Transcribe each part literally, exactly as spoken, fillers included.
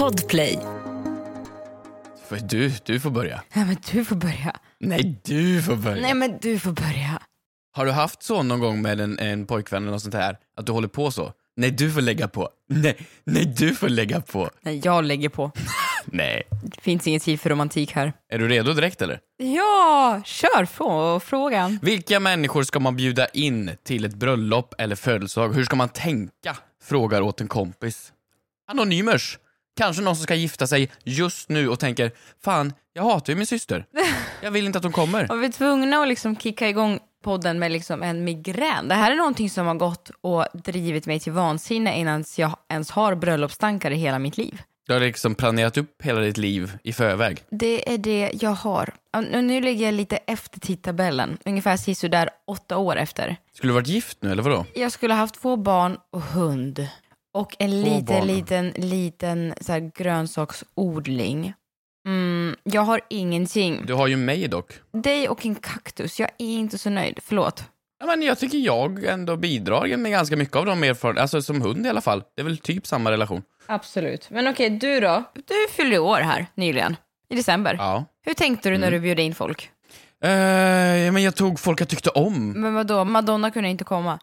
Podplay. För du, du får börja. Nej, men du får börja. Nej, du får börja. Nej, men du får börja. Har du haft så någon gång med en, en pojkvän eller något sånt här? Att du håller på så? Nej, du får lägga på. Nej, nej du får lägga på. Nej, jag lägger på. Nej. Det finns ingen tid för romantik här. Är du redo direkt eller? Ja, kör på frågan. Vilka människor ska man bjuda in till ett bröllop eller födelsedag? Hur ska man tänka? Frågar åt en kompis. Anonymers. Kanske någon som ska gifta sig just nu och tänker, fan, jag hatar ju min syster. Jag vill inte att hon kommer. Och vi är tvungna att liksom kicka igång podden med liksom en migrän. Det här är någonting som har gått och drivit mig till vansinne innan jag ens har bröllopstankar i hela mitt liv. Du har liksom planerat upp hela ditt liv i förväg. Det är det jag har. Och nu ligger jag lite efter tidtabellen. Ungefär sisådär åtta år efter. Skulle du varit gift nu eller vadå? Jag skulle ha haft två barn och hund. Och en Två liten, barn. liten, liten så här, grönsaksodling. Mm, jag har ingenting. Du har ju mig dock. Dig och en kaktus. Jag är inte så nöjd. Förlåt. Ja, men jag tycker jag ändå bidrar med ganska mycket av de erfarenheterna. Alltså som hund i alla fall. Det är väl typ samma relation. Absolut. Men okej, du då? Du fyllde år här nyligen. I december. Ja. Hur tänkte du när du bjöd in folk? Uh, men jag tog folk jag tyckte om. Men vadå? Madonna kunde inte komma.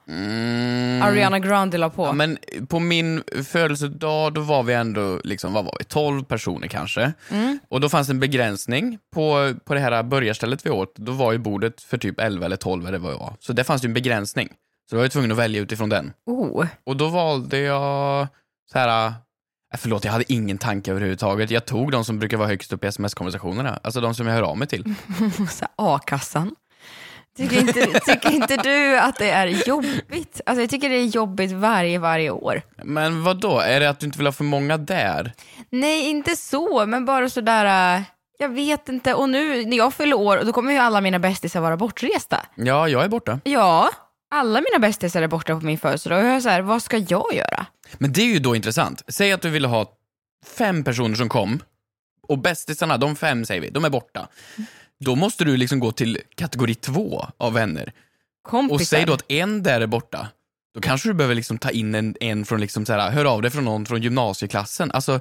Mm. Ariana Grande la på. Ja, men på min födelsedag då var vi ändå liksom, vad var vi? tolv personer kanske. Mm. Och då fanns en begränsning på, på det här börjarstället vi åt. Då var ju bordet för typ elva eller tolv eller vad det var. Så det fanns ju en begränsning. Så då var jag tvungen att välja utifrån den. Oh. Och då valde jag så här... Förlåt, jag hade ingen tanke överhuvudtaget. Jag tog de som brukar vara högst upp i sms-konversationerna. Alltså de som jag hör av mig till. Så A-kassan. Tycker inte, tycker inte du att det är jobbigt? Alltså jag tycker det är jobbigt varje, varje år. Men vad då? Är det att du inte vill ha för många där? Nej, inte så. Men bara sådär... Uh, jag vet inte. Och nu när jag fyller år, då kommer ju alla mina bästisar vara bortresta. Ja, jag är borta. Ja, alla mina bästisar är borta på min födelsedag. Och jag är så här, vad ska jag göra? Men det är ju då intressant. Säg att du ville ha fem personer som kom. Och bästisarna, de fem säger vi, de är borta. Då måste du liksom gå till kategori två av vänner. Kompisar. Och säg då att en där är borta. Då kanske du behöver liksom ta in en, en från liksom så här, hör av dig från någon från gymnasieklassen. Alltså,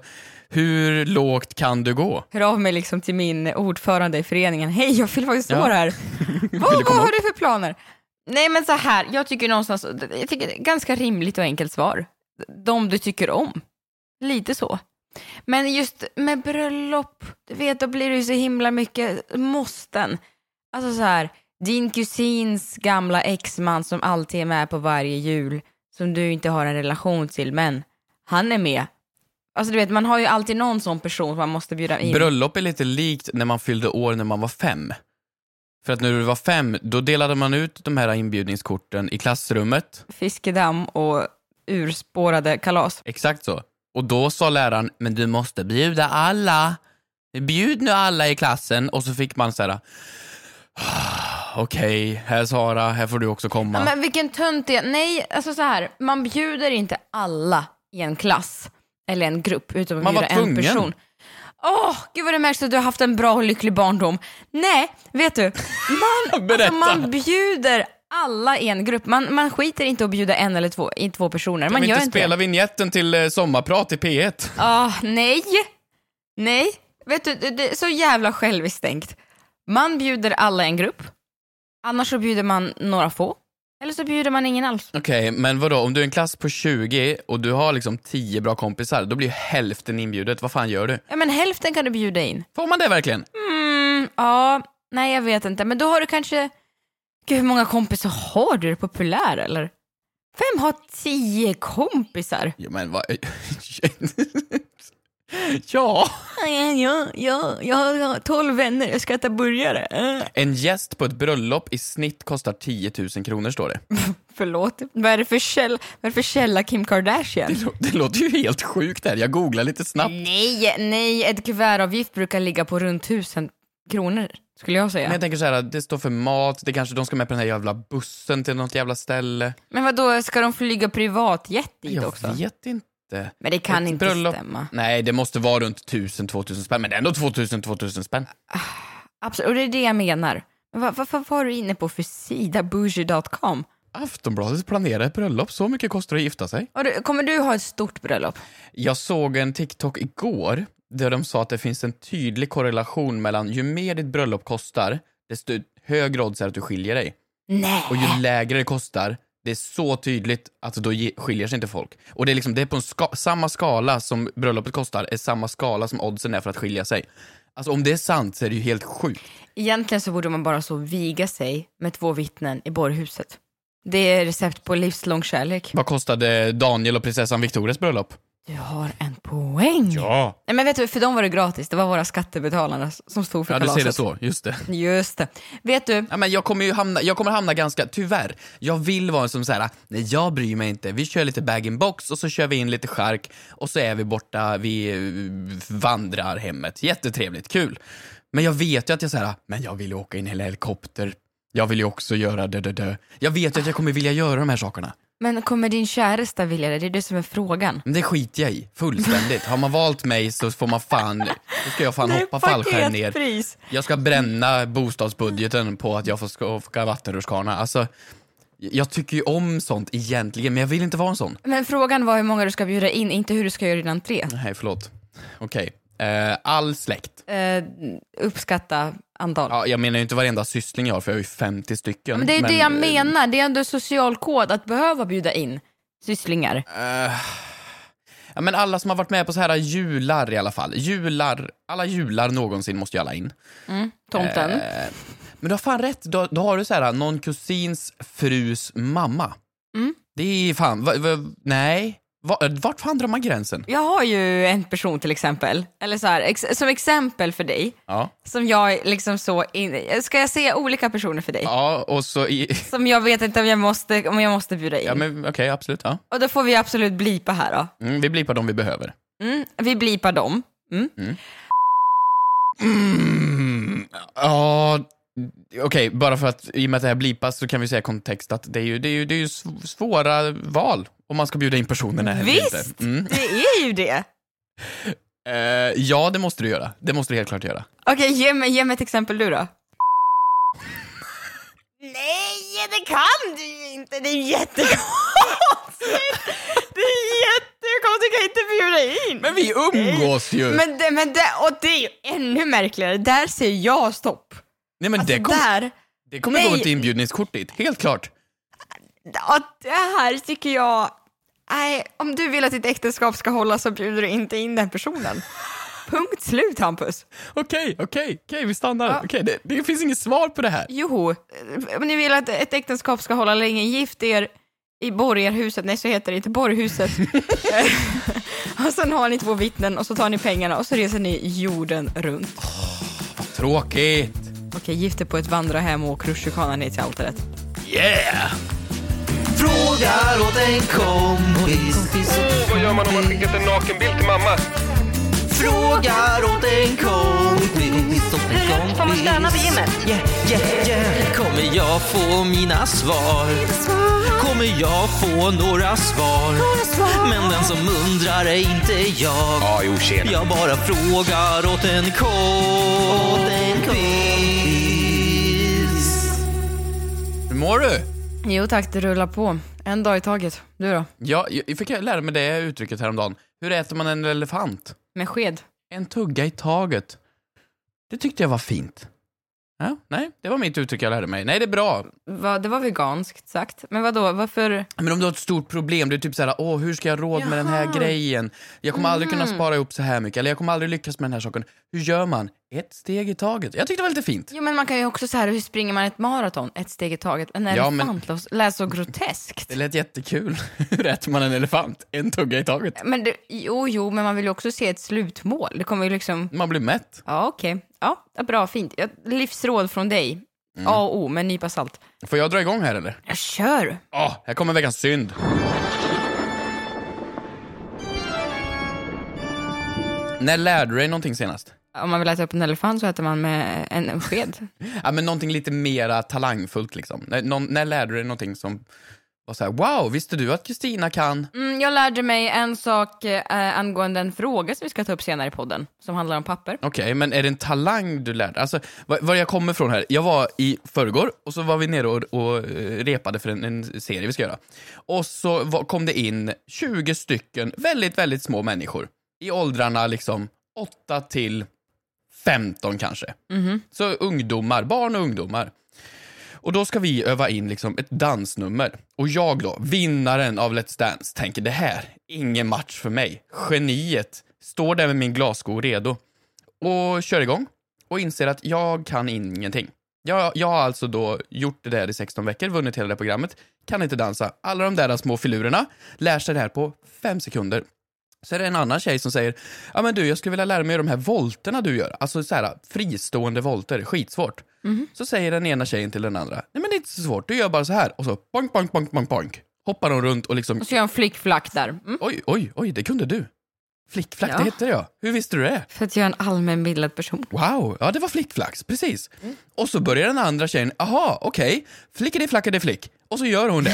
hur lågt kan du gå? Hör av mig liksom till min ordförande i föreningen. Hej, jag vill faktiskt Ja. stå här. vad vad har du för planer? Nej, men så här, jag tycker någonstans, jag tycker det är ganska rimligt och enkelt svar. De du tycker om. Lite så. Men just med bröllop, du vet, då blir det ju så himla mycket måsten. Alltså så här, din kusins gamla exman som alltid är med på varje jul, som du inte har en relation till, men han är med. Alltså du vet, man har ju alltid någon sån person som man måste bjuda in. Bröllop är lite likt när man fyllde år när man var fem. För att när du var fem, då delade man ut de här inbjudningskorten i klassrummet. Fiskedamm och urspårade kalas. Exakt så. Och då sa läraren, men du måste bjuda alla. Bjud nu alla i klassen. Och så fick man så här, okej, okay, här Sara, här får du också komma. Ja, men vilken tönt det är. Nej, alltså så här, man bjuder inte alla i en klass eller en grupp, utan man, man bjuder en person. Åh, oh, gud vad det märks att du har haft en bra och lycklig barndom. Nej, vet du, man, alltså, man bjuder alla i en grupp. Man, man skiter inte att bjuda en eller två, i två personer. Kan man vi gör inte inte spela det. vignetten till eh, sommarprat i P ett? Ah, oh, nej. Nej, vet du, det, det är så jävla självstängt. Man bjuder alla i en grupp. Annars så bjuder man några få. Eller så bjuder man ingen alls. Okej, okay, men vadå? Om du är en klass på tjugo och du har liksom tio bra kompisar, då blir hälften inbjudet. Vad fan gör du? Ja, men hälften kan du bjuda in. Får man det verkligen? Mm, ja, nej jag vet inte. Men då har du kanske... Gud, hur många kompisar har du? Är du populär eller? Vem har tio kompisar? Ja, men vad... ja. Ja, ja, jag har tolv vänner. Jag ska äta burgare. Äh. En gäst på ett bröllop i snitt kostar tio tusen kronor, står det. Förlåt. Vad är det för källa, vad är det för källa Kim Kardashian? Det, lå- det låter ju helt sjukt där. Jag googlar lite snabbt. Nej, nej. Ett kuvertavgift brukar ligga på runt tusen kronor, skulle jag säga. Men jag tänker så här, det står för mat. Det kanske de ska med på den här jävla bussen till något jävla ställe. Men vad då ska de flyga privatjet dit jag också? Jag vet inte. Men det kan ett inte bröllop. stämma. Nej, det måste vara runt tusen, tvåtusen spänn. Men det är ändå tvåtusen, tvåtusen spänn. Absolut, och det är det jag menar. Men vad, vad, vad var du inne på för sida? Bougie punkt com? Aftonbladet planerar ett bröllop, så mycket kostar det att gifta sig. Och du, kommer du ha ett stort bröllop? Jag såg en TikTok igår där de sa att det finns en tydlig korrelation mellan ju mer ditt bröllop kostar, desto högre odds är att du skiljer dig. Nej. Och ju lägre det kostar, det är så tydligt att då skiljer sig inte folk. Och det är liksom, det är på en ska- samma skala som bröllopet kostar, är samma skala som oddsen är för att skilja sig. Alltså om det är sant så är det ju helt sjukt. Egentligen så borde man bara så viga sig med två vittnen i borghuset. Det är recept på livslång kärlek. Vad kostade Daniel och prinsessan Victorias bröllop? Du har en poäng. Ja. Nej, men vet du, för dem var det gratis. Det var våra skattebetalare som stod för Ja, du kalaset. ser det så, just det. Just det. Vet du? Ja, men jag kommer ju hamna, jag kommer hamna ganska, tyvärr. Jag vill vara en som säger, nej jag bryr mig inte. Vi kör lite bag-in-box och så kör vi in lite chark och så är vi borta, vi vandrar hemmet. Jättetrevligt, kul. Men jag vet ju att jag säger, men jag vill ju åka in i en helikopter. Jag vill ju också göra dö, dö, dö. Jag vet ju att jag kommer vilja göra de här sakerna. Men kommer din käresta vilja det? Det är det som är frågan. Men det skiter jag i, fullständigt. Har man valt mig så får man fan, då ska jag fan hoppa fallskärm ner. Jag ska bränna bostadsbudgeten på att jag får åka vattenrutschkana. Alltså, jag tycker ju om sånt egentligen, men jag vill inte vara en sån. Men frågan var hur många du ska bjuda in, inte hur du ska göra din entré. Nej, förlåt. Okej. Okay. Uh, all släkt. Uh, uppskatta antal. Ja, jag menar ju inte varenda syssling jag har, för jag har ju femtio stycken. Men det är men, det jag uh, menar, det är ändå social kod att behöva bjuda in sysslingar. Uh, ja, men alla som har varit med på så här jular i alla fall. Jular, alla jular någonsin måste ju alla in. Mm, tomten. Uh, men du har fan rätt, då, då har du så här någon kusins frus mamma. Mm. Det är fan, va, va, nej. Vart fan drar man gränsen? Jag har ju en person till exempel, eller så här, ex- som exempel för dig, ja. Som jag liksom så, in- ska jag säga olika personer för dig? Ja, och så i... Som jag vet inte om jag måste, om jag måste bjuda in. Ja, men okej, okay, absolut, ja. Och då får vi absolut blipa här då. Mm, vi blipar dem vi behöver. Mm, vi blipar dem. Mm. Mm. Mm. Ja... Okej, okay, bara för att i och med att det här blipas så kan vi säga kontext att det är ju, det är ju, det är ju svåra val om man ska bjuda in personerna. Visst, mm. det är ju det. uh, ja, det måste du göra. Det måste du helt klart göra. Okej, okay, ge, mig, ge mig ett exempel du då. Nej, det kan du ju inte. Det är jättekonstigt. Det är jättekonstigt, jag kan inte bjuda in. Men vi umgås ju. Men det, men det, och det är ju ännu märkligare. Där ser jag stopp. Nej, men alltså det, kom, där, det kommer nej. gå ett inbjudningskort dit, helt klart. Ja, det här tycker jag... Nej, om du vill att ditt äktenskap ska hålla så bjuder du inte in den personen. Punkt slut, Hampus. Okej, okej, okej, vi stannar. Ja. Okej, det, det finns inget svar på det här. Jo, om ni vill att ett äktenskap ska hålla länge, gift er i borgarhuset. Nej, så heter det inte borghuset. Och sen har ni två vittnen och så tar ni pengarna och så reser ni jorden runt. Oh, vad tråkigt. Okej, gift er på ett vandrarhem och rutschkana ner till altaret. Yeah! Frågar åt en kompis. Oh, vad gör man om man skickat en nakenbild till mamma? Frågar åt en kompis. Hur får man stöna på gymmet? Yeah, yeah, yeah. Kommer jag få mina svar? Kommer jag få några svar? Men den som undrar är inte jag. Ja, jo, tjena. Jag bara frågar åt en kompis. Hur mår du? Jo tack, det rullar på. En dag i taget. Du då? Ja, jag fick lära mig det uttrycket häromdagen. Hur äter man en elefant? Med sked. En tugga i taget. Det tyckte jag var fint. Ja, nej, det var mitt uttryck jag lärde mig. Nej, det är bra. Va, det var veganskt sagt. Men vadå, varför? Men om du har ett stort problem, du är typ såhär, åh, hur ska jag ha råd Jaha. med den här grejen? Jag kommer mm. aldrig kunna spara ihop så här mycket. Eller jag kommer aldrig lyckas med den här saken. Hur gör man? Ett steg i taget. Jag tyckte det var lite fint. Jo, men man kan ju också så här, hur springer man ett maraton? Ett steg i taget. En elefant ja, men... lät så groteskt. Det lät jättekul. Hur äter man en elefant? En tugga i taget. Men det, jo, jo, men man vill ju också se ett slutmål. Det kommer ju liksom... Man blir mätt. Ja, okej. Okay. Ja, bra, fint. Livsråd från dig. Mm. A och O, med en nypa salt. Får jag dra igång här eller? Jag kör. Ja, oh, här kommer veckans synd. När lärde du dig någonting senast? Om man vill äta upp en elefant så äter man med en, en sked. Ja, men någonting lite mera talangfullt liksom. När, någon, när lärde du dig någonting som Och så här, wow, visste du att Kristina kan? Mm, jag lärde mig en sak eh, angående en fråga som vi ska ta upp senare i podden, som handlar om papper. Okej, okay, men är det en talang du lärde? Alltså, var, var jag kommer från här, jag var i förrgår och så var vi nere och, och repade för en, en serie vi ska göra. Och så var, kom det in tjugo stycken väldigt, väldigt små människor. I åldrarna liksom åtta till femton kanske. Mm-hmm. Så ungdomar, barn och ungdomar. Och då ska vi öva in liksom ett dansnummer. Och jag då, vinnaren av Let's Dance, tänker det här, ingen match för mig. Geniet står där med min glassko redo. Och kör igång. Och inser att jag kan ingenting. Jag, jag har alltså då gjort det där i sexton veckor, vunnit hela det programmet. Kan inte dansa. Alla de där små filurerna lär sig det här på fem sekunder. Så är det en annan tjej som säger, ja men du, jag skulle vilja lära mig de här volterna du gör. Alltså så här fristående volter, skitsvårt. Mm. Så säger den ena tjejen till den andra, nej men det är inte så svårt, du gör bara så här. Och så bonk, bonk, bonk, bonk, bonk. Hoppar de runt och liksom... Och så gör en flickflack där. Mm. Oj, oj, oj, det kunde du. Flickflack, ja. Det heter jag. Hur visste du det? För att jag är en allmänbildad person. Wow, ja det var flickflax, precis. Mm. Och så börjar den andra tjejen, aha, okej, okay. Flickade flackade flick. Och så gör hon det.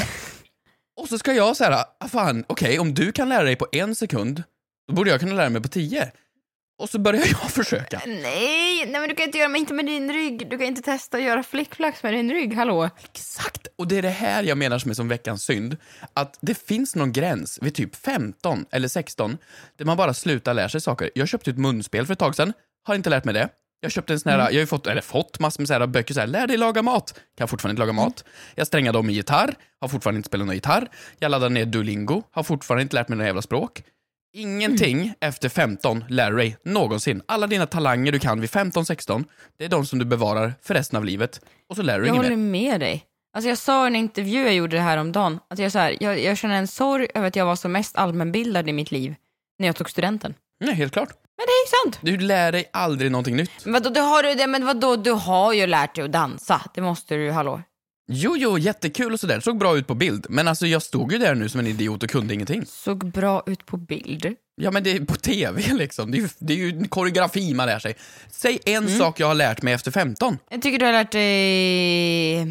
Och så ska jag säga, ah, fan, okej, okay, om du kan lära dig på en sekund, då borde jag kunna lära mig på tio. Och så börjar jag försöka. Nej, nej men du kan inte göra, men inte med din rygg. Du kan inte testa att göra flickflax med din rygg, hallå? Exakt, och det är det här jag menar som är som veckans synd. Att det finns någon gräns vid typ femton eller sexton där man bara slutar lära sig saker. Jag köpte ett munspel för ett tag sedan, har inte lärt mig det. Jag köpte en sån här, mm. jag har ju fått, eller fått massor med så här böcker så här, lär dig laga mat. Kan fortfarande inte laga mat. Jag strängade om i gitarr, har fortfarande inte spelat någon gitarr. Jag laddade ner Duolingo, har fortfarande inte lärt mig några jävla språk. Ingenting mm. efter femton lär dig någonsin. Alla dina talanger du kan vid femton sexton, det är de som du bevarar för resten av livet. Och så lär du jag inget mer. Jag håller med dig. Alltså jag sa i en intervju jag gjorde det här om dagen, att jag, så här, jag, jag känner en sorg över att jag var så mest allmänbildad i mitt liv när jag tog studenten. Nej, helt klart. Men det är ju sant. Du lär dig aldrig någonting nytt. Men vadå, du har, det, men vadå, du har ju lärt dig att dansa. Det måste du, hallå. Jo, jo, jättekul och sådär. Såg bra ut på bild. Men alltså jag stod ju där nu som en idiot och kunde ingenting. Såg bra ut på bild? Ja, men det är på tv liksom. Det är ju, det är ju koreografi man lär sig. Säg en mm. sak jag har lärt mig efter femton. Jag tycker du har lärt dig...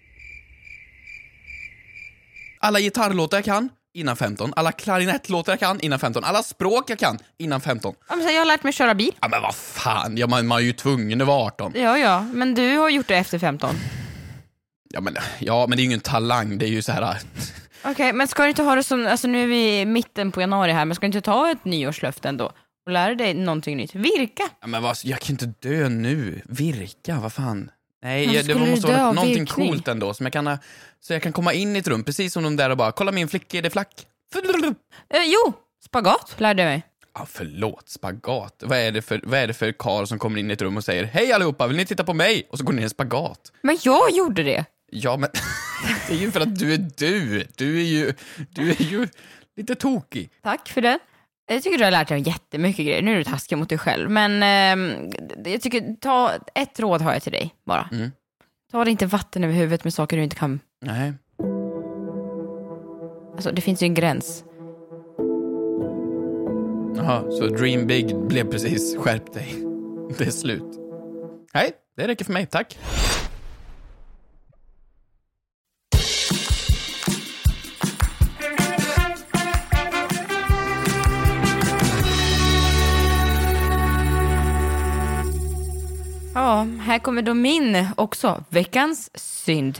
Alla gitarrlåtar jag kan innan femton. Alla klarinettlåtar jag kan innan femton. Alla språk jag kan innan femton. Ja, men jag har lärt mig köra bil. Ja, men vad fan. Ja, man, man är ju tvungen att vara arton. Ja, ja. Men du har gjort det efter femton. Ja, men, ja, men det är ju ingen talang. Det är ju så här... Okej, okay, men ska du inte ha det som... Alltså nu är vi i mitten på januari här, men ska du inte ta ett nyårslöfte ändå? Och lära dig någonting nytt? Virka! Ja, men vad, jag kan inte dö nu. Virka, vad fan? Nej, jag, det måste vara någonting virkning? Coolt ändå. Som jag kan, så jag kan komma in i ett rum, precis som de där och bara, kolla min flicka, är det flack? Eh, jo, spagat lärde jag mig. Ja, förlåt, spagat. Vad är det för, vad är det för karl som kommer in i ett rum och säger, hej allihopa, vill ni titta på mig? Och så går ni in i en spagat. Men jag gjorde det. Ja, men det är ju för att du är du. Du är ju, du är ju lite tokig. Tack för det. Jag tycker du har lärt dig jättemycket grejer. Nu är du taskig mot dig själv. Men eh, jag tycker, ta ett råd har jag till dig bara. Mm. Ta det inte vatten över huvudet med saker du inte kan. Nej. Alltså, det finns ju en gräns. Jaha, så dream big blev precis, skärp dig. Det är slut. Nej, det räcker för mig, tack. Ja, här kommer då min också. Veckans synd.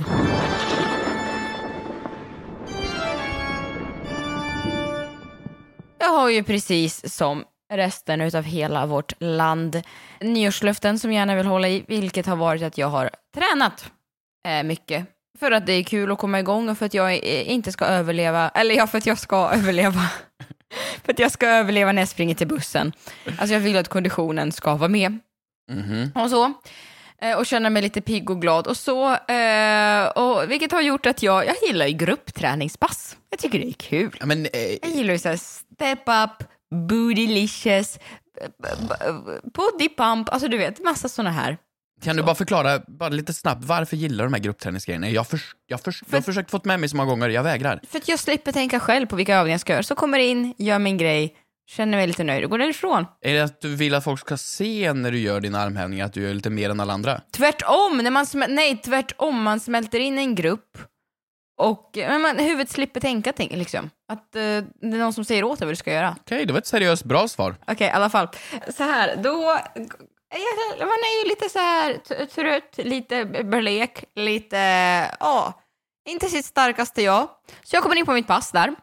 Jag har ju precis som resten utav hela vårt land nyårslöften som jag gärna vill hålla i, vilket har varit att jag har tränat eh, mycket. För att det är kul att komma igång och för att jag eh, inte ska överleva, eller ja, för att jag ska överleva. För att jag ska överleva när jag springer till bussen. Alltså jag vill att konditionen ska vara med. Mm-hmm. Och så. Och känner mig lite pigg och glad. Och så. Eh, och vilket har gjort att jag, jag gillar ju gruppträningspass. Jag tycker det är kul. Ja, men, eh, jag gillar ju så här step up, bootylicious, body pump. Alltså du vet, massa såna här. Kan så. Du bara förklara bara lite snabbt varför gillar du de här gruppträningsgrejerna? Jag, för, jag, för, för, jag har försökt få med mig så många gånger, jag vägrar. För att jag slipper tänka själv på vilka övningar jag ska göra. Så kommer in, gör min grej, känner mig lite nöjd och går därifrån. Är det att du vill att folk ska se när du gör dina armhävningar att du gör lite mer än alla andra? Tvärtom, när man smäl- nej tvärtom, man smälter in en grupp Och men man, huvudet slipper tänka ting, liksom. Att eh, det är någon som säger åt dig vad du ska göra. Okej, okay, det var ett seriöst bra svar. Okej, okay, i alla fall. Så här, då... Man är ju lite så här t- trött, lite blek, lite... Ja, inte sitt starkaste jag. Så jag kommer in på mitt pass där.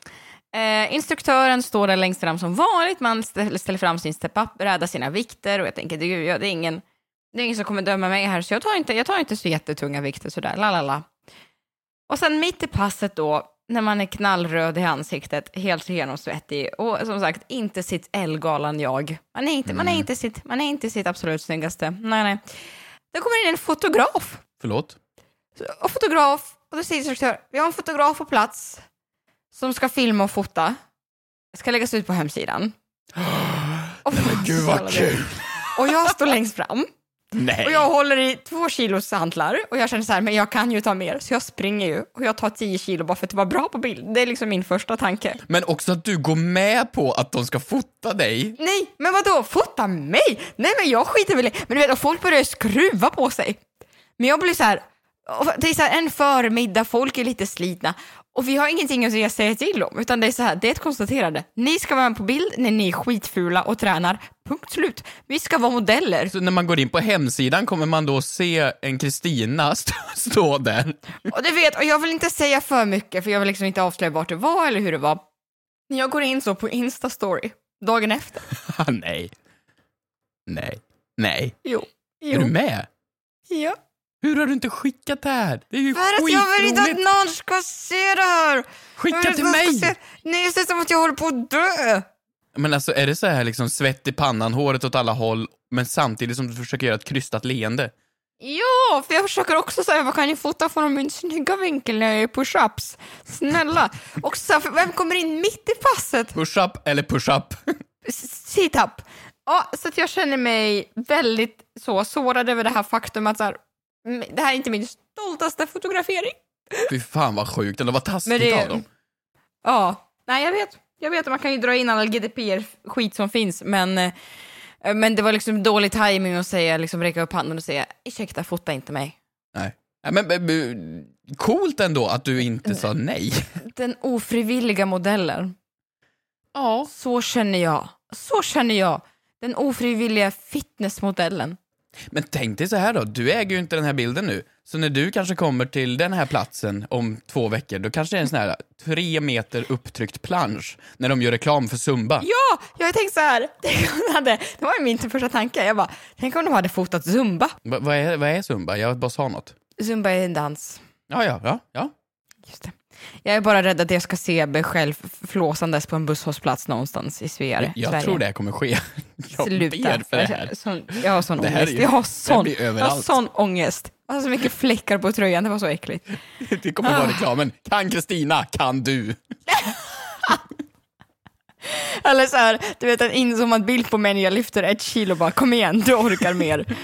Eh, instruktören står där längst fram som vanligt. Man ställer, ställer fram sin step-up, räddar sina vikter. Och jag tänker, det, det, är ingen, det är ingen som kommer döma mig här. Så jag tar inte, jag tar inte så jättetunga vikter sådär. Lalala. Och sen mitt i passet då, när man är knallröd i ansiktet, helt genomsvettig och som sagt inte sitt eldgalan jag. Man är inte, mm. man är inte sitt, man är inte sitt absolut snyggaste. Nej, nej. Då kommer in en fotograf. Förlåt? Och fotograf, och då säger instruktör, vi har en fotograf på plats som ska filma och fota. Det ska läggas ut på hemsidan. Och nej, men gud vad kul. Och jag står längst fram. Nej. Och jag håller i två kilos hantlar och jag känner så här, men jag kan ju ta mer, så jag springer ju och jag tar tio kilo bara för att det var bra på bild. Det är liksom min första tanke. Men också att du går med på att de ska fota dig. Nej, men vadå? Fota mig? Nej, men jag skiter väl i. Men du vet, folk börjar skruva på sig. Men jag blir så här, det är så här en förmiddag, folk är lite slitna och vi har ingenting att säga till om, utan det är så här, det är ett konstaterande. Ni ska vara med på bild när ni är skitfula och tränar. Punkt slut. Vi ska vara modeller. Så när man går in på hemsidan kommer man då se en Kristina stå, stå där. Och du vet, och jag vill inte säga för mycket för jag vill liksom inte avslöja vart det var eller hur det var. När jag går in så på Insta-story dagen efter. Nej. Nej. Nej. Jo. jo. Är du med? Ja. Hur har du inte skickat det här? Det är ju för att jag vill inte att någon ska se det här. Skicka till mig. Se... Nej, det är som att jag håller på att dö. Men alltså, är det så här liksom svett i pannan, håret åt alla håll, men samtidigt som du försöker göra ett krystat leende? Ja, för jag försöker också säga, vad kan jag fota från min snygga vinkel när jag är push-ups? Snälla. Och så, vem kommer in mitt i passet? Push-up eller push-up? Sit-up. Ja, så att jag känner mig väldigt så sårad över det här faktum att så här, det här är inte min stoltaste fotografering. Fy fan vad sjukt, eller vad taskigt det... av dem. Ja, nej jag vet. Jag vet att man kan ju dra in all G D P R-skit som finns, men, men det var liksom dålig timing att säga, liksom räcka upp handen och säga, ursäkta, fota inte mig. Nej, men, men, men coolt ändå att du inte sa nej. Den ofrivilliga modellen. Ja. Så känner jag. Så känner jag. Den ofrivilliga fitnessmodellen. Men tänk dig så här då, du äger ju inte den här bilden nu. Så när du kanske kommer till den här platsen om två veckor, då kanske det är en sån här tre meter upptryckt plansch när de gör reklam för Zumba. Ja, jag tänkte så här. Det var min första tanke. Jag bara, tänk om de hade fotat Zumba. Va, vad, är, vad är Zumba? Jag bara sa något. Zumba är en dans. Ja, ja, ja, ja. Just det. Jag är bara rädd att jag ska se mig själv flåsandes på en busshållplats någonstans i Sverige. Jag Sverige. tror det kommer ske. Jag Sluta. ber för det här. Sån, jag har sån det här ångest. är, jag har sån, jag har sån ångest. Jag har så mycket fläckar på tröjan, det var så äckligt. Det kommer vara reklamen. Kan Kristina, kan du? Eller så här, du vet en inzoomad bild på mig när jag lyfter ett kilo och bara, kom igen, du orkar mer.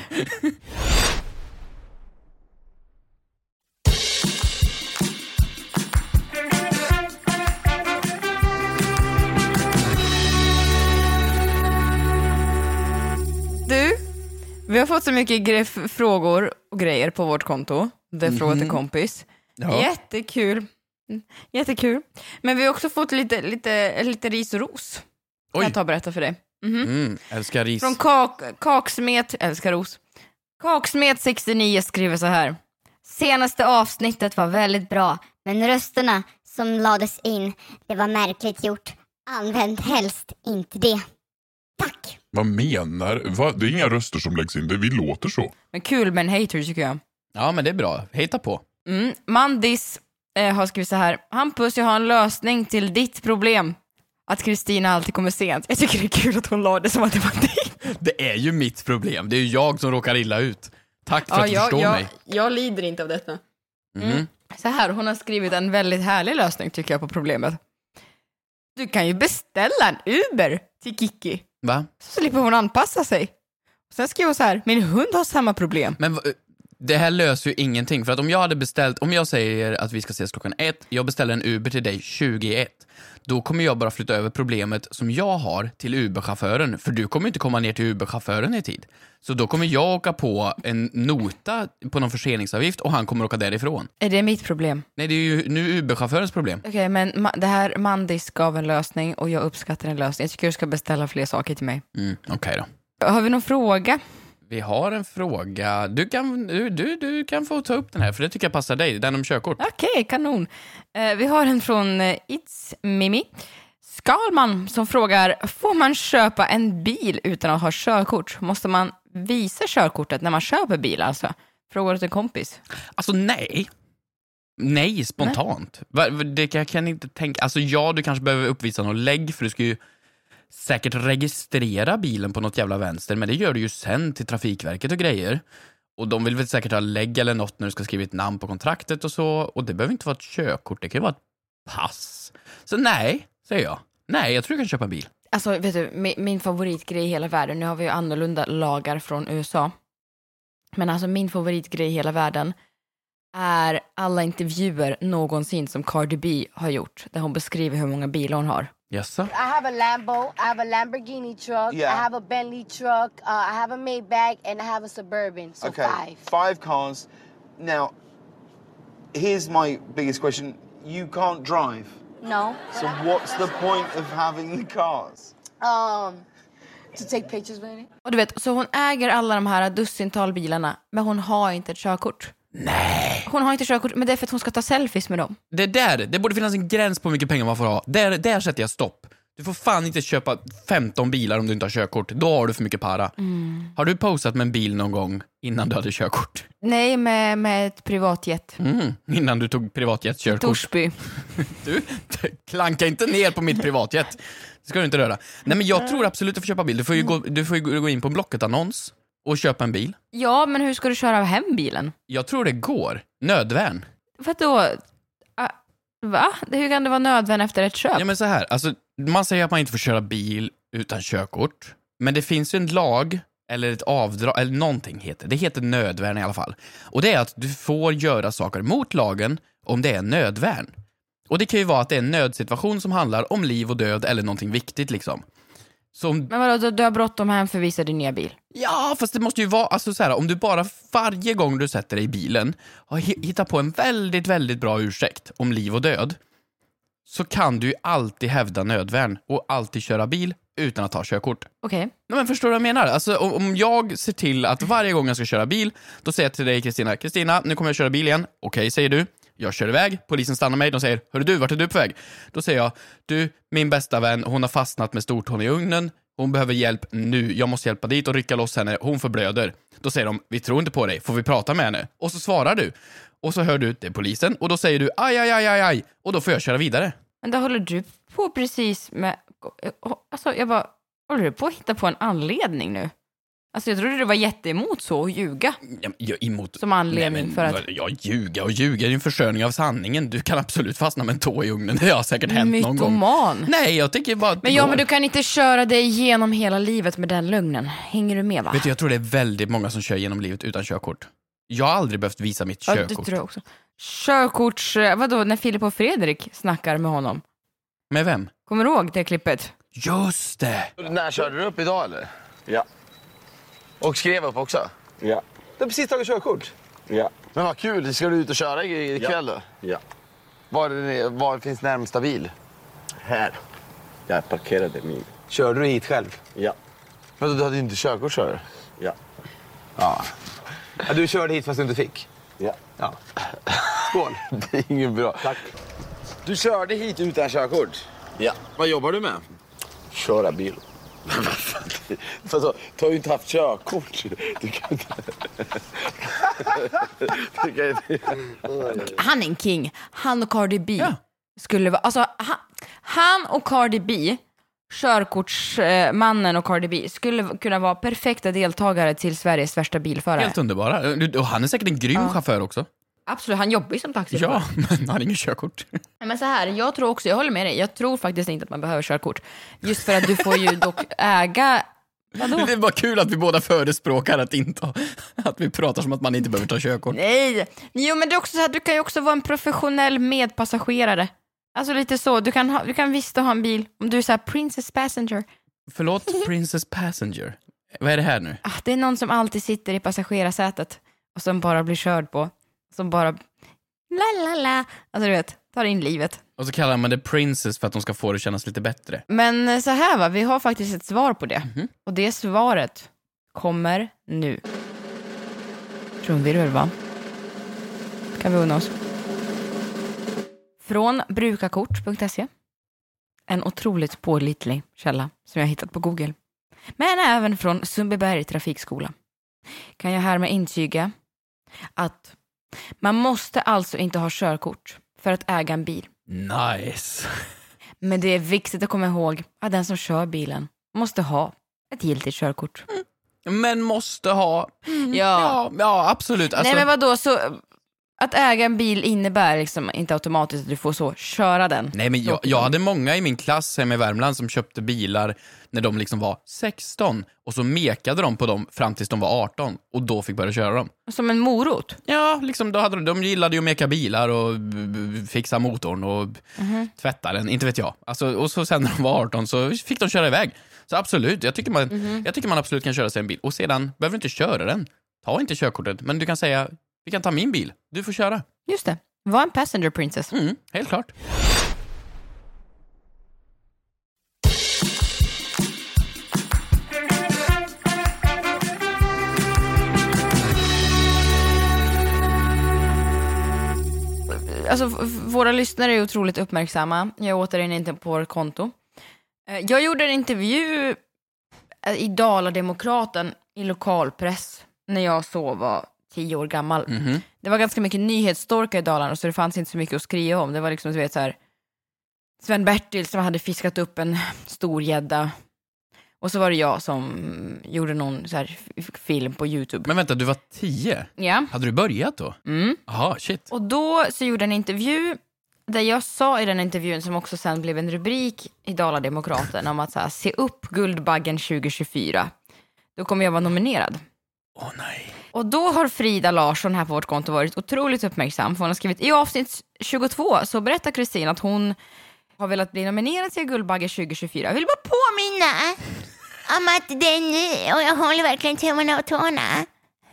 Du, vi har fått så mycket gre- frågor och grejer på vårt konto. Det är mm-hmm. frågat en kompis. Ja. Jättekul. Jättekul. Men vi har också fått lite, lite, lite ris och ros. Oj. Kan jag ta och berätta för dig. Mm-hmm. Mm, älskar ris. Från kak, Kaksmet, älskar ros. Kaksmet sextionio skriver så här. Senaste avsnittet var väldigt bra, men rösterna som lades in, det var märkligt gjort. Använd helst inte det. Tack. Vad menar? Va? Det är inga röster som läggs in, det vi låter så. Men kul med en hater tycker jag. Ja, men det är bra. Hejta på. Mm. Mandis eh, har skrivit så här. Hampus, jag har en lösning till ditt problem. Att Kristina alltid kommer sent. Jag tycker det är kul att hon la det som att det var ditt. Det är ju mitt problem. Det är ju jag som råkar illa ut. Tack för ja, att du jag, förstår jag, mig. Jag lider inte av detta. Mm. Mm. Så här, hon har skrivit en väldigt härlig lösning tycker jag på problemet. Du kan ju beställa en Uber till Kiki. Va? Så slipper hon anpassa sig. Sen skriver hon så här, min hund har samma problem. Men Det här löser ju ingenting. För att om jag hade beställt, om jag säger att vi ska ses klockan ett, jag beställer en Uber till dig tjugoett, då kommer jag bara flytta över problemet som jag har till Uber-chauffören. För du kommer inte komma ner till Uber-chauffören i tid. Så då kommer jag åka på en nota på någon förseningsavgift och han kommer åka därifrån. Är det mitt problem? Nej, det är ju nu Uber-chaufförens problem. Okej, okay, men ma- det här Mandis gav en lösning och jag uppskattar en lösning. Jag tycker du ska beställa fler saker till mig. Mm, okej okay då. Har vi någon fråga? Vi har en fråga. Du kan, du, du, du kan få ta upp den här, för det tycker jag passar dig. Den om körkort. Okej, okay, kanon. Eh, vi har en från eh, It's Mimi Skalman som frågar: får man köpa en bil utan att ha körkort? Måste man visa körkortet när man köper bil alltså? Frågar till en kompis. Alltså nej. Nej, spontant. Nej. Det kan jag kan inte tänka. Alltså ja, du kanske behöver uppvisa något lägg, för du ska ju säkert registrera bilen på något jävla vänster, men det gör du ju sen till Trafikverket och grejer. Och de vill väl säkert ha lägg eller något när du ska skriva ett namn på kontraktet och så. Och det behöver inte vara ett körkort, det kan ju vara ett pass. Så nej, säger jag. Nej, jag tror jag kan köpa en bil. Alltså, vet du, min, min favoritgrej i hela världen, nu har vi ju annorlunda lagar från U S A. Men alltså min favoritgrej i hela världen är alla intervjuer någonsin som Cardi B har gjort, där hon beskriver hur många bilar hon har. Yes, sir. I have a Lambo, I have a Lamborghini truck, Yeah. I have a Bentley truck, uh, I have a Maybach, and I have a Suburban. So Okay, five. five cars. Now, here's my biggest question. You can't drive. No. So what's the point of having the cars? Um, to take pictures with it. Och du vet, så hon äger alla de här dussintal bilarna, men hon har inte ett körkort. Nej. Hon har inte körkort, men det är för att hon ska ta selfies med dem. Det där, det borde finnas en gräns på hur mycket pengar man får ha. Där, där sätter jag stopp. Du får fan inte köpa femton bilar om du inte har körkort. Då har du för mycket para. Mm. Har du posat med en bil någon gång innan du hade körkort? Nej, med, med ett privatjet. Mm, innan du tog privatjetskörkort. Torsby. Du, klanka inte ner på mitt privatjet. Det ska du inte röra. Nej, men jag tror absolut att du får köpa bil. Du får ju gå, du får ju gå in på en Blocket-annons och köpa en bil. Ja, men hur ska du köra hem bilen? Jag tror det går. Nödvärn. För då... Uh, va? Hur kan det vara nödvärn efter ett köp? Ja, men så här. Alltså, man säger att man inte får köra bil utan körkort. Men det finns ju en lag eller ett avdrag, eller någonting heter. Det heter nödvärn i alla fall. Och det är att du får göra saker mot lagen om det är nödvärn. Och det kan ju vara att det är en nödsituation som handlar om liv och död eller någonting viktigt liksom. Så, men vadå, du har bråttom hem för att visa din nya bil? Ja, fast det måste ju vara, alltså så här, om du bara varje gång du sätter dig i bilen har hittat på en väldigt, väldigt bra ursäkt om liv och död, så kan du ju alltid hävda nödvärn och alltid köra bil utan att ta körkort. Okej. Okay. Men förstår du vad jag menar? Alltså om jag ser till att varje gång jag ska köra bil, då säger jag till dig, Kristina, Kristina, nu kommer jag köra bil igen. Okej, okay, säger du. Jag kör iväg, polisen stannar mig, de säger: hörru du, vart är du på väg? Då säger jag: du, min bästa vän, hon har fastnat med stortån i ugnen, hon behöver hjälp nu, jag måste hjälpa dit och rycka loss henne, hon förblöder. Då säger de: vi tror inte på dig, får vi prata med henne? Och så svarar du, och så hör du, det är polisen, och då säger du: aj, aj, aj, aj, aj, och då får jag köra vidare. Men då håller du på precis med, alltså jag bara, håller du på att hitta på en anledning nu? Alltså jag trodde du var jätteemot så, att ljuga. Ja, jag emot... Som anledning. Nej, men, för att... Ja, ljuga och ljuga är ju en försörjning av sanningen. Du kan absolut fastna med en tå i ugnen. Det har säkert hänt mytoman. Någon gång. Nej, jag tycker bara att men ja, går. Men du kan inte köra dig igenom hela livet med den lugnen. Hänger du med, va? Vet du, jag tror det är väldigt många som kör genom livet utan körkort. Jag har aldrig behövt visa mitt ja, körkort. Det tror jag också. Körkorts... Vadå, när Filip och Fredrik snackar med honom? Med vem? Kommer du ihåg det klippet? Just det! När körde du upp idag, eller? Ja. Och skrev upp också? Ja. Du har precis tagit körkort? Ja. Men vad kul, ska du ut och köra ikväll då? Ja. Var, var finns närmsta bil? Här. Jag parkerade min. Körde du hit själv? Ja. Men du hade ju inte körkort, kör du? Ja. Ja. Ja. Du körde hit fast du inte fick? Ja. Ja. Skål. Det är ingen bra. Tack. Du körde hit utan körkort? Ja. Vad jobbar du med? Köra bil. Alltså, du har ju inte haft körkort. Du kan inte... du kan inte... Han är en king. Han och Cardi B ja. skulle vara... Alltså, han, han och Cardi B, körkortsmannen och Cardi B, skulle kunna vara perfekta deltagare till Sveriges värsta bilförare. Helt underbara. Och han är säkert en grym ja. chaufför också. Absolut, han jobbar ju som taxichaufför. Ja, men han har ingen körkort. Men så här, jag tror också, jag håller med dig. Jag tror faktiskt inte att man behöver körkort. Just för att du får ju dock äga Vadå? Det är bara kul att vi båda förespråkar att inte att vi pratar som att man inte behöver ta körkort. Nej, jo men det är också så här, du kan ju också vara en professionell medpassagerare. Alltså lite så, du kan, ha, du kan visst ha en bil om du är så här princess passenger. Förlåt, princess passenger. Vad är det här nu? Ah, det är någon som alltid sitter i passagerarsätet och som bara blir körd på. Som bara, la la la, alltså du vet, tar in livet. Och så kallar man det princess för att de ska få det att kännas lite bättre. Men så här va, vi har faktiskt ett svar på det. Mm-hmm. Och det svaret kommer nu. Trumvirvel va? Kan vi unna oss. Från brukarkort punkt se. En otroligt pålitlig källa som jag hittat på Google. Men även från Sundbyberg trafikskola. Kan jag härmed intyga att man måste alltså inte ha körkort för att äga en bil. Nice. Men det är viktigt att komma ihåg att den som kör bilen måste ha ett giltigt körkort. Mm. Men måste ha. Mm. Ja. ja, ja absolut. Alltså... Nej men vadå, så att äga en bil innebär liksom inte automatiskt att du får så köra den. Nej men jag, jag hade många i min klass hemma i Värmland som köpte bilar när de liksom var sexton och så mekade de på dem fram tills de var arton och då fick börja köra dem. Som en morot? Ja, liksom då hade de, de gillade ju att meka bilar och b- b- fixa motorn och mm-hmm. tvätta den, inte vet jag. Alltså, och så sen när de var arton så fick de köra iväg. Så absolut, jag tycker man, mm-hmm. jag tycker man absolut kan köra sig en bil. Och sedan behöver du inte köra den. Ta inte körkortet, men du kan säga vi kan ta min bil, du får köra. Just det, var en passenger princess. Mm, helt klart. Alltså våra lyssnare är otroligt uppmärksamma. Jag återigen inte på vårt konto. Jag gjorde en intervju i Dala-Demokraten i lokalpress när jag så var tio år gammal. Mm-hmm. Det var ganska mycket nyhetsstorkar i Dalarna så det fanns inte så mycket att skriva om. Det var liksom, du vet så här, Sven Bertil som hade fiskat upp en stor gädda. Och så var det jag som gjorde någon så här film på YouTube. Men vänta, du var tio? Ja. Hade du börjat då? Mm. Jaha, shit. Och då så gjorde jag en intervju där jag sa i den intervjun som också sen blev en rubrik i Dala-Demokraten om att så här, se upp Guldbaggen tjugo tjugofyra. Då kommer jag vara nominerad. Åh oh, nej. Och då har Frida Larsson här på vårt konto varit otroligt uppmärksam. För hon har skrivit i avsnitt tjugotvå så berättar Kristin att hon har velat bli nominerad till Guldbaggen tjugo tjugofyra. Jag vill bara påminna om att den, och jag håller verkligen tummarna och tårna.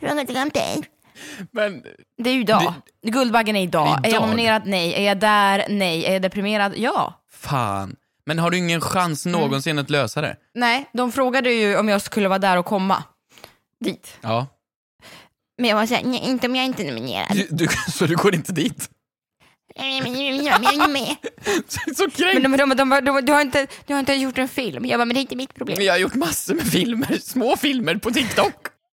Men det är ju idag. Det, Guldbaggen är idag. idag. Är jag nominerad? Nej. Är jag där? Nej. Är jag deprimerad? Ja. Fan. Men har du ingen chans någonsin mm. att lösa det? Nej, de frågade ju om jag skulle vara där och komma dit. Ja. Men jag var såhär, nej, inte om jag inte är nominerad. Du, du, så du går inte dit? Nej, men jag är med. Så kränkt. Men de, de, de, de, du, har inte, du har inte gjort en film. Jag bara, men det är inte mitt problem. Men jag har gjort massor med filmer, små filmer på TikTok.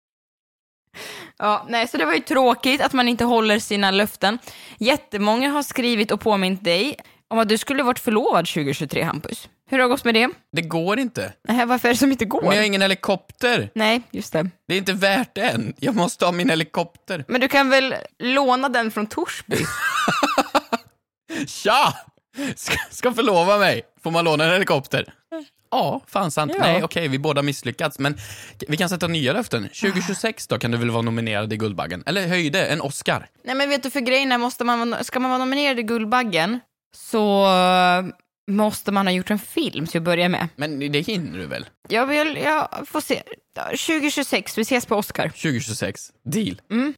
Ja, nej, så det var ju tråkigt att man inte håller sina löften. Jättemånga har skrivit och påmint dig om att du skulle varit förlovad tjugo tjugotre, Hampus. Hur har det gått med det? Det går inte. Nej, varför är det som inte går? Men jag har ingen helikopter. Nej, just det. Det är inte värt det än. Jag måste ha min helikopter. Men du kan väl låna den från Torsby? Tja! Ska, ska förlova mig. Får man låna en helikopter? Ja, fan sant. Ja. Nej, okej, vi båda misslyckats. Men vi kan sätta nya löften. tjugo tjugosex då kan du väl vara nominerad i Guldbaggen. Eller höjde, en Oscar. Nej, men vet du, för grejen är, måste man, ska man vara nominerad i Guldbaggen så måste man ha gjort en film till att börja med. Men det hinner du väl? Jag vill, jag får se. tjugo tjugosex, vi ses på Oscar. tjugo tjugosex, deal. Mm.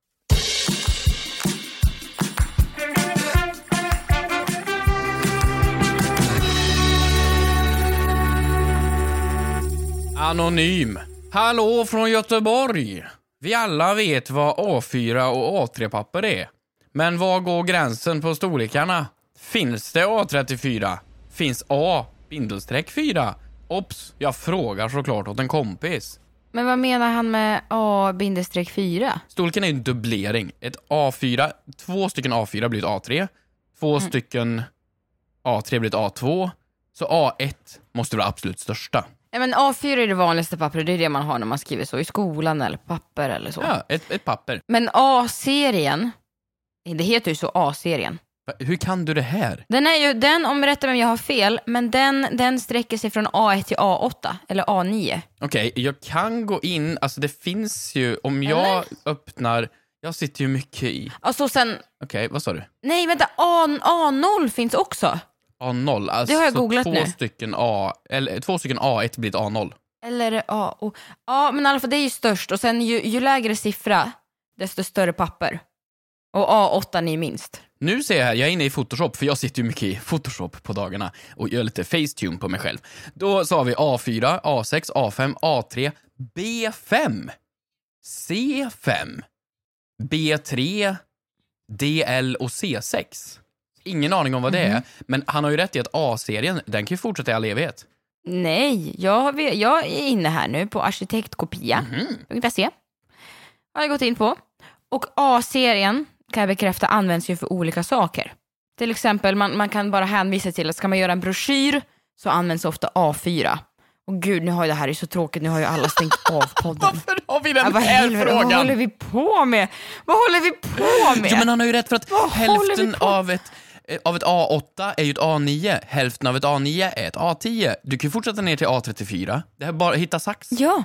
Anonym. Hallå från Göteborg. Vi alla vet vad A fyra och A tre-papper är. Men var går gränsen på storlekarna? Finns det A trettiofyra? Finns A fyra? Ops, jag frågar såklart åt en kompis. Men vad menar han med A fyra? Storleken är en dubblering. Ett A fyra, två stycken A fyra blir ett A tre. Två mm. stycken A tre blir ett A två. Så A ett måste vara absolut största. Ja, men A fyra är det vanligaste pappret, det är det man har när man skriver så i skolan eller papper eller så. Ja, ett, ett papper. Men A-serien, det heter ju så A-serien. Hur kan du det här? Den är ju, den, om jag rättar mig om jag har fel, men den, den sträcker sig från A ett till A åtta, eller A nio. Okej, okay, jag kan gå in, alltså det finns ju, om jag eller? öppnar, jag sitter ju mycket i. Alltså sen... Okej, okay, vad sa du? Nej, vänta, A, A noll finns också. A noll, alltså det har jag googlat två nu. stycken A, eller två stycken A ett blir ett A noll. Eller A, o. Ja, men i alla fall det är ju störst, och sen ju, ju lägre siffra, desto större papper. Och A åtta är minst. Nu ser jag här, jag är inne i Photoshop, för jag sitter ju mycket i Photoshop på dagarna och gör lite facetune på mig själv. Då sa vi A fyra, A sex, A fem, A tre, B fem, C fem, B tre, D L och C sex. Ingen aning om vad det mm. är, men han har ju rätt i att A-serien, den kan ju fortsätta i all evighet. Nej, jag, jag är inne här nu på arkitektkopia. Mm. Se. Har jag gått in på. Och A-serien, kan jag bekräfta, används ju för olika saker. Till exempel, man, man kan bara hänvisa till att ska man göra en broschyr så används ofta A fyra. Och gud, nu har ju det här är så tråkigt, nu har ju alla stängt av podden. Varför har vi den ja, här helvete, frågan? Vad håller vi på med? Vad håller vi på med? Jo, men han har ju rätt för att vad hälften av ett, av ett A åtta är ju ett A nio. Hälften av ett A nio är ett A tio. Du kan ju fortsätta ner till A trettiofyra. Det är bara att hitta sax. Ja.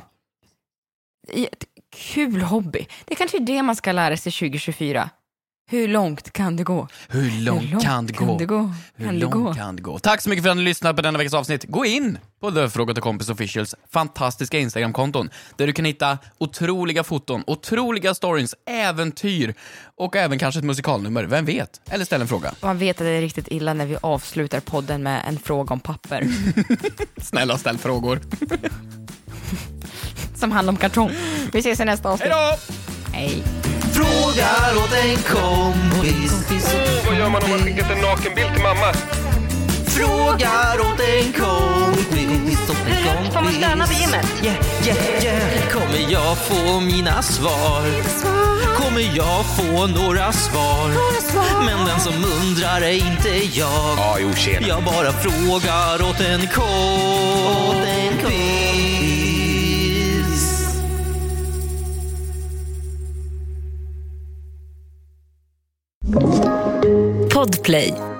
Kul hobby. Det är kanske är det man ska lära sig tjugo tjugofyra. Hur långt kan det gå? Hur långt, Hur långt kan det gå? Kan det gå? Hur kan långt det gå? kan det gå? Tack så mycket för att ni lyssnat på denna veckas avsnitt. Gå in på The Fråga till Kompis Officials fantastiska Instagram-konton där du kan hitta otroliga foton, otroliga stories, äventyr och även kanske ett musikalnummer. Vem vet? Eller ställ en fråga. Man vet att det är riktigt illa när vi avslutar podden med en fråga om papper. Snälla, ställ frågor. Som handlar om kartong. Vi ses i nästa avsnitt. Hej då! Hej. Frågar åt en kompis. Oh, vad gör man om man skickat en nakenbild till mamma? Frågar åt en kompis. Hur högt får man stöna vid gymmet? Yeah, yeah, yeah. Kommer jag få mina svar? Kommer jag få några svar? Men den som undrar är inte jag. Ja, jo, tjena. Jag bara frågar åt en kompis. Podplay.